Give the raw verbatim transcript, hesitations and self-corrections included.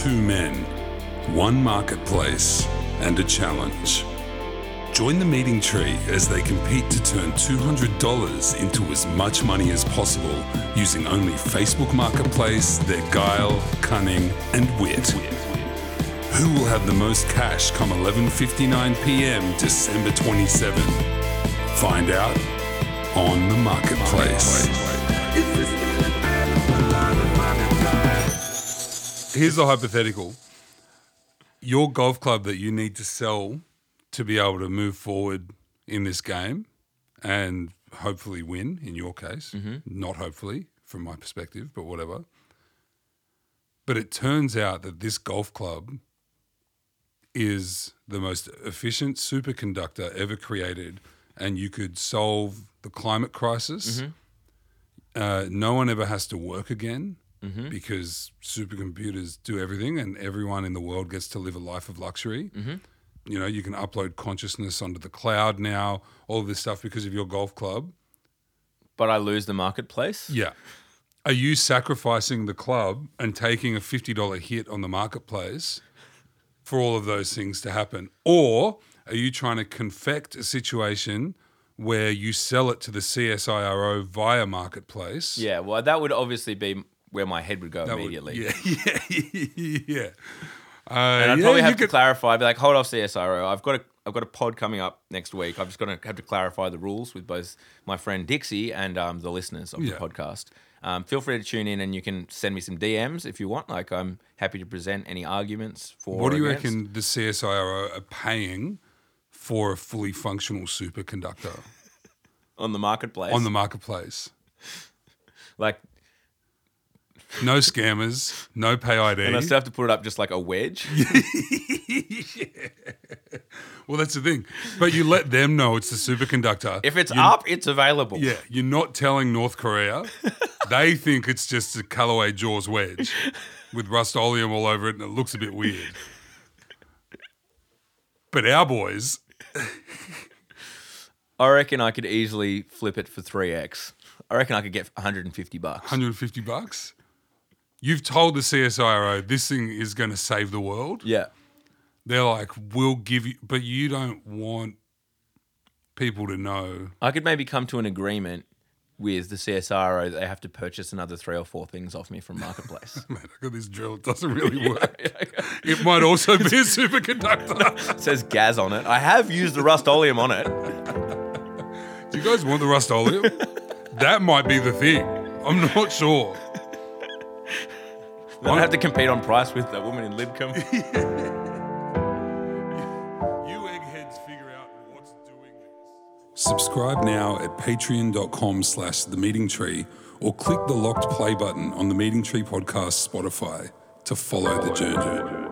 Two men, one marketplace, and a challenge. Join the Meeting Tree as they compete to turn two hundred dollars into as much money as possible using only Facebook Marketplace, their guile, cunning, and wit. Who will have the most cash come eleven fifty-nine p.m. December twenty-seventh? Find out on the Marketplace. Here's the hypothetical. Your golf club that you need to sell to be able to move forward in this game and hopefully win, in your case. Mm-hmm. Not hopefully, from my perspective, but whatever. But it turns out that this golf club is the most efficient superconductor ever created, and you could solve the climate crisis. Mm-hmm. Uh, no one ever has to work again. Mm-hmm. Because supercomputers do everything and everyone in the world gets to live a life of luxury. Mm-hmm. You know, you can upload consciousness onto the cloud now, all of this stuff because of your golf club. But I lose the marketplace? Yeah. Are you sacrificing the club and taking a fifty dollars hit on the marketplace for all of those things to happen? Or are you trying to confect a situation where you sell it to the C S I R O via marketplace? Yeah, well, that would obviously be where my head would go that immediately. Would, yeah, yeah, yeah. Uh, and I'd yeah, probably have to could... clarify, be like, hold off C S R O. I've got a, I've got a pod coming up next week. I'm just going to have to clarify the rules with both my friend Dixie and um, the listeners of yeah. the podcast. Um, feel free to tune in and you can send me some D Ms if you want. Like, I'm happy to present any arguments for What do you against. reckon the C S I R O are paying for a fully functional superconductor? On the marketplace? On the marketplace. Like... No scammers, no pay I D. And I still have to put it up just like a wedge? Yeah. Well, that's the thing. But you let them know it's the superconductor. If it's you're, up, it's available. Yeah, you're not telling North Korea. They think it's just a Callaway Jaws wedge with Rust-Oleum all over it and it looks a bit weird. But our boys... I reckon I could easily flip it for three X. I reckon I could get one hundred fifty bucks. one hundred fifty bucks? You've told the C S I R O this thing is going to save the world. Yeah. They're like, we'll give you, but you don't want people to know. I could maybe come to an agreement with the C S I R O that they have to purchase another three or four things off me from Marketplace. Man, I got this drill. It doesn't really work. yeah, yeah, yeah. It might also be a superconductor. It says gas on it. I have used the Rust-Oleum on it. Do you guys want the Rust-Oleum? That might be the thing. I'm not sure. I have to compete on price with that woman in Lidcombe. You eggheads figure out what's doing this. Subscribe now at patreon.com slash the meeting tree or click the locked play button on the Meeting Tree Podcast Spotify to follow the journey.